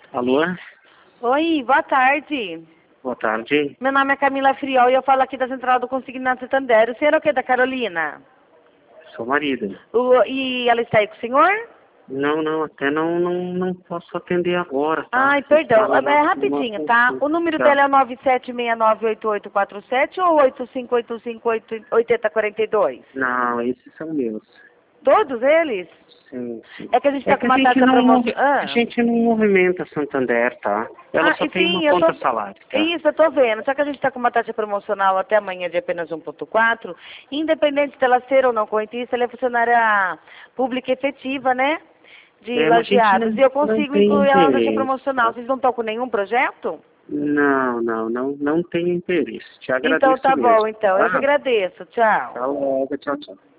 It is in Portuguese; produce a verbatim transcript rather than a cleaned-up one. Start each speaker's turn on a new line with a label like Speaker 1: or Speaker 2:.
Speaker 1: Alô?
Speaker 2: Oi, boa tarde.
Speaker 1: Boa tarde.
Speaker 2: Meu nome é Camila Friol e eu falo aqui da Central do Consignado Santander. O senhor é o que, da Carolina?
Speaker 1: Sou marido.
Speaker 2: O, e ela está aí com o senhor?
Speaker 1: Não, não, até não, não, não posso atender agora, tá?
Speaker 2: Ai,
Speaker 1: Você
Speaker 2: perdão.
Speaker 1: fala
Speaker 2: É
Speaker 1: na-
Speaker 2: rapidinho,
Speaker 1: numa
Speaker 2: tá? O
Speaker 1: consulta.
Speaker 2: número
Speaker 1: Tá.
Speaker 2: dela é nove sete seis nove oito oito quatro sete ou oito cinco oito cinco oito oito zero quatro dois?
Speaker 1: Não, esses são meus.
Speaker 2: Todos eles?
Speaker 1: Sim, sim.
Speaker 2: É que a gente
Speaker 1: É
Speaker 2: está
Speaker 1: que
Speaker 2: com
Speaker 1: a
Speaker 2: uma
Speaker 1: gente
Speaker 2: taxa
Speaker 1: não, movi-
Speaker 2: promocional.
Speaker 1: a gente não movimenta Santander, tá? Ela
Speaker 2: Ah,
Speaker 1: só
Speaker 2: e
Speaker 1: tem uma
Speaker 2: sim, eu tô...
Speaker 1: conta salário, tá?
Speaker 2: Isso, eu tô vendo. Só que a gente está com uma taxa promocional até amanhã de apenas um ponto quatro. Independente dela ser ou não correntista, ela é funcionária pública efetiva, né? De
Speaker 1: É, mas a gente
Speaker 2: lajeados.
Speaker 1: não,
Speaker 2: E eu
Speaker 1: não
Speaker 2: consigo
Speaker 1: tem
Speaker 2: incluir ela na taxa
Speaker 1: interesse,
Speaker 2: promocional.
Speaker 1: tá?
Speaker 2: Vocês não estão com nenhum projeto?
Speaker 1: Não, não, não, não tenho interesse. Te
Speaker 2: Então
Speaker 1: agradeço
Speaker 2: tá
Speaker 1: mesmo,
Speaker 2: bom, então. Eu que
Speaker 1: tá?
Speaker 2: agradeço. Tchau.
Speaker 1: Até logo, tchau, tchau.